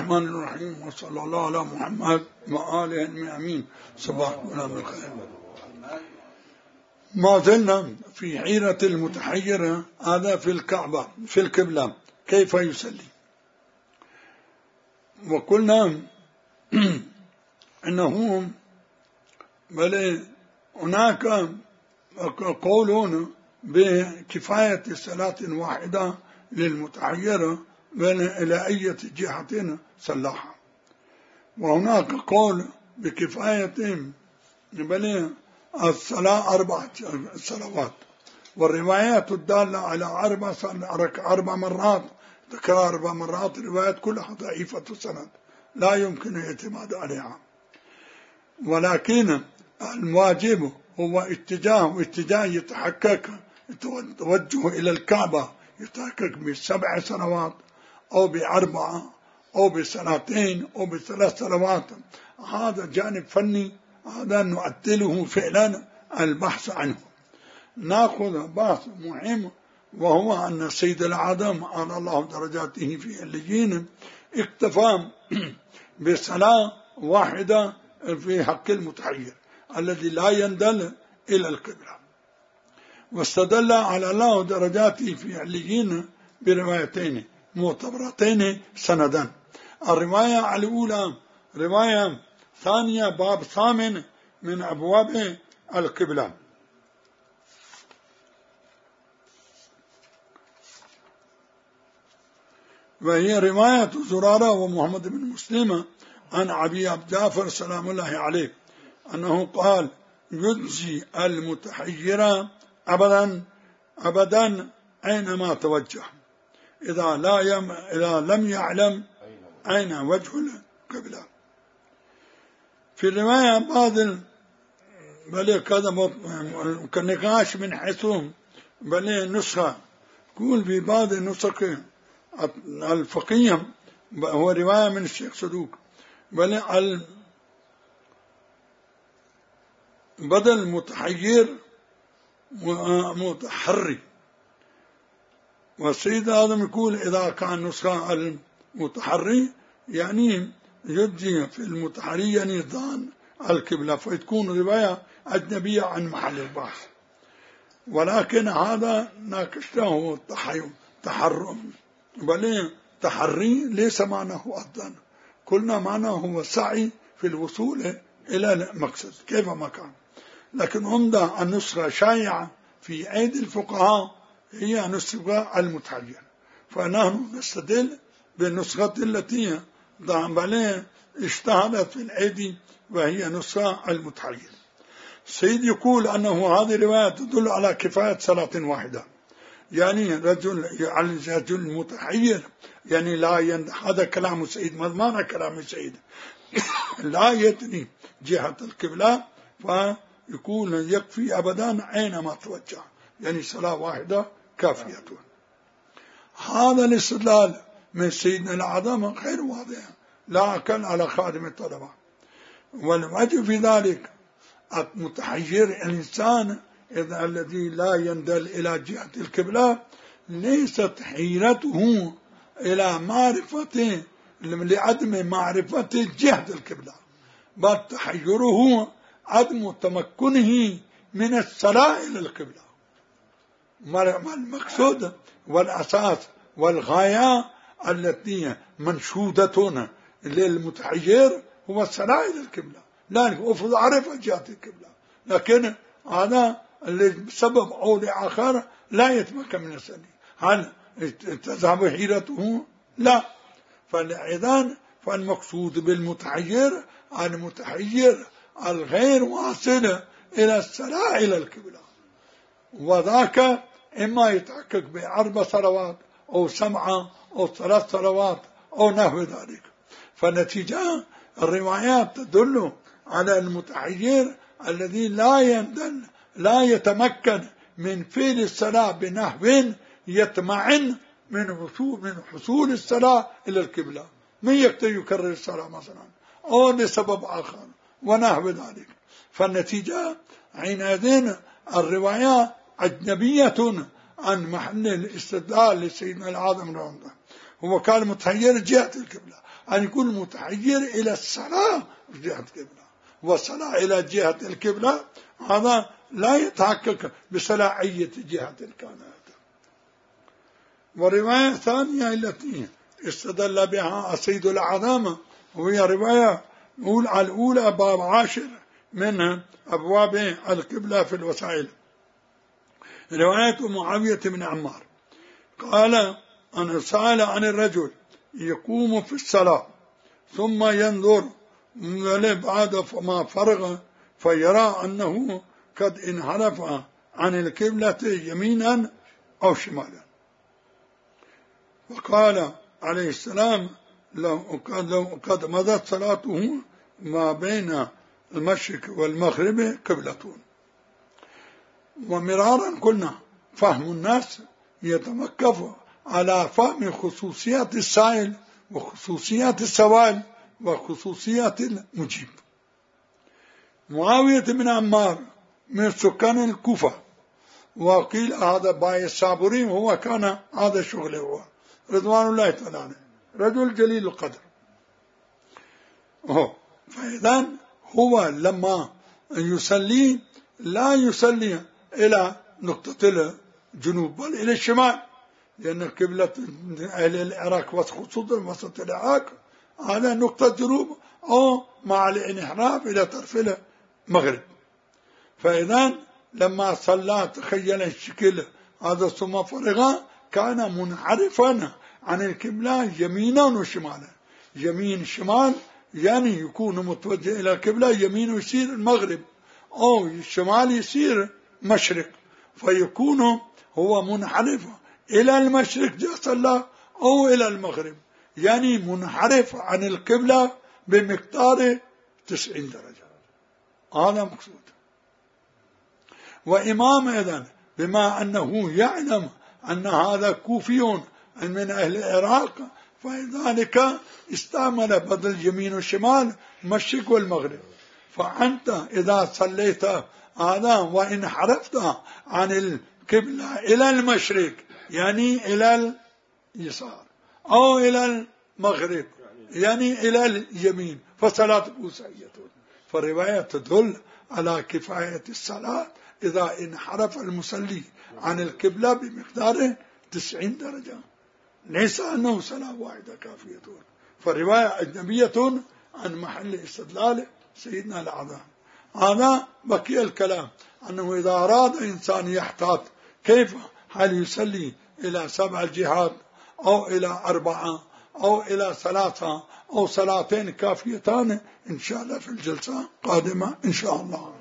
الرحمن الرحيم، وصلى الله على محمد وآله المؤمنين. صباحكم بالخير. ما زلنا في حيرة المتحيرة هذا في الكعبة في القبلة كيف يصلي. وقلنا انه بل هناك قولون بكفاية صلاة واحدة للمتحيرة بين إلى أي جهة صلاها، وهناك قول بكفاية بل الصلاة 4 صلوات، والروايات الدالة على 4 مرات تكرار 4 مرات روايات كلها ضعيفة السند لا يمكن الاعتماد عليها، ولكن الواجب هو اتجاه يتحقق توجه إلى الكعبة يتحقق ب7 صلوات أو ب4 أو ب2 أو ب3 صلوات. هذا جانب فني، هذا نؤتله فعلا البحث عنه. نأخذ بحث مهم، وهو أن سيد العدم على الله درجاته في عليين اكتفى بصلاة واحدة في حق المتحير الذي لا يندل إلى القبلة، واستدل على الله درجاته في عليين بروايتين معتبرتين سندا. الرواية الأولى رواية ثانية باب 8 من أبواب القبلة، وهي رواية زرارة ومحمد بن مسلم عن أبي جعفر سلام الله عليه أنه قال: يجزي المتحير أبدا أينما توجه إذا لم يعلم أين وجه القبلة. في الرواية بعض بل كذا كالنقاش من حيث بل نسخة، يقول في بعض النسخ الفقيه هو رواية من الشيخ صدوق بل بدل متحير متحري، والسيد آدم يقول إذا كان نسخة المتحري يعني يجي في المتحري يعني ضان القبلة، فتكون رواية أجنبية عن محل البحث. ولكن هذا ناقشته تحرم بل تحري ليس معناه أصلا، قلنا معناه هو سعي في الوصول إلى المقصد كيفما كان. لكن عمدة النسخة شائعة في أيدي الفقهاء هي نسخة المتحير، فنحن نستدل بالنسخة التي بل اشتهرت في الأيدي وهي نسخة المتحير. السيد يقول أنه هذه الرواية تدل على كفاية صلاة واحدة، يعني رجل متحير يعني لا هذا كلام السيد، ما معنى كلام السيد؟ لا يتني جهة القبلة، فيكون يكفي أبدا أينما توجه، يعني صلاة واحدة كافية. هذا الاستدلال من سيدنا العظام غير واضح، لا أكل على خادم الطلبة. والوجه في ذلك المتحير الإنسان الذي لا يندل إلى جهة القبلة ليست حيرته إلى معرفة لعدم معرفة جهة القبلة، بل تحيره عدم تمكنه من الصلاة إلى القبلة. المقصود والأساس والغاية التي منشودة للمتحير هو الصلاة إلى القبلة، لا أفضل أعرف جهة القبلة، لكن هذا اللي بسبب أو لآخر لا يتمكن من الصلاة. هل تذهب حيرته؟ لا. فالإذن فالمقصود بالمتحير المتحير الغير واصل إلى الصلاة إلى القبلة، وذاك إما يتحقق ب4 صلوات أو 7 أو 3 صلوات أو نحو ذلك. فالنتيجة الروايات تدل على المتحير الذي لا يتمكن من فعل الصلاة بنحو يطمئن من حصول الصلاة إلى القبلة، من يقدر يكرر الصلاة مثلا أو لسبب آخر ونحو ذلك. فالنتيجة حينئذ الرواية أجنبية عن محل الاستدلال لسيدنا العظم رحمه الله. هو كان متحير جهة القبلة، أن يكون متحير إلى الصلاة في جهة القبلة، والصلاة إلى جهة القبلة هذا لا يتحقق بصلاحية جهة الكائنات. ورواية ثانية التي استدل بها أسيد العظامة وهي رواية الأولى باب 10 من أبواب القبلة في الوسائل، رواية معاوية بن عمار قال أن سأل عن الرجل يقوم في الصلاة ثم ينظر بعد ما فرغ فيرى أنه قد انحرف عن القبلة يمينا أو شمالا، وقال عليه السلام لو قد مضت صلاته ما بين المشرق والمغرب قبلتون. ومرارا قلنا فهم الناس يتوقف على فهم خصوصيات السائل وخصوصيات السوائل وخصوصيات المجيب. معاوية بن عمار من سكان الكوفة، وقيل هذا باي الصابري، وهو كان هذا شغله هو رضوان الله تعالى عنه، رجل جليل القدر. فإذا هو لما يصلي لا يصلي إلى نقطة الجنوب بل إلى الشمال، لأن قبلة أهل العراق وخصوصا وسط العراق على نقطة جنوب أو مع الانحراف إلى طرف المغرب. فإذا لما صلى تخيل الشكل هذا ثم فرغ كان منحرفا عن القبلة يمينا وشمالا. يمين شمال يعني يكون متوجه إلى القبلة، يمين يصير المغرب أو الشمال يصير مشرق، فيكون هو منحرف إلى المشرق صلى أو إلى المغرب، يعني منحرف عن القبلة بمقدار 90 درجة. هذا مقصود. وإمام أيضا بما أنه يعلم أن هذا كوفي من أهل العراق، فلذلك استعمل بدل اليمين والشمال المشرق والمغرب. فأنت إذا صليت هذا وانحرفت عن القبلة إلى المشرق يعني إلى اليسار أو إلى المغرب يعني إلى اليمين فصلاتك سيئة. فالرواية تدل على كفاية الصلاة إذا انحرف المصلي عن القبلة بمقدار 90 درجة، ليس أنه صلاة واحدة كافية. فالرواية أجنبية عن محل استدلال سيدنا الأعظم. هذا بقي الكلام أنه إذا أراد إنسان يحتاط كيف هل يصلي إلى 7 جهات أو إلى 4 أو إلى 3 أو صلاتين كافيتان، إن شاء الله في الجلسة قادمة إن شاء الله.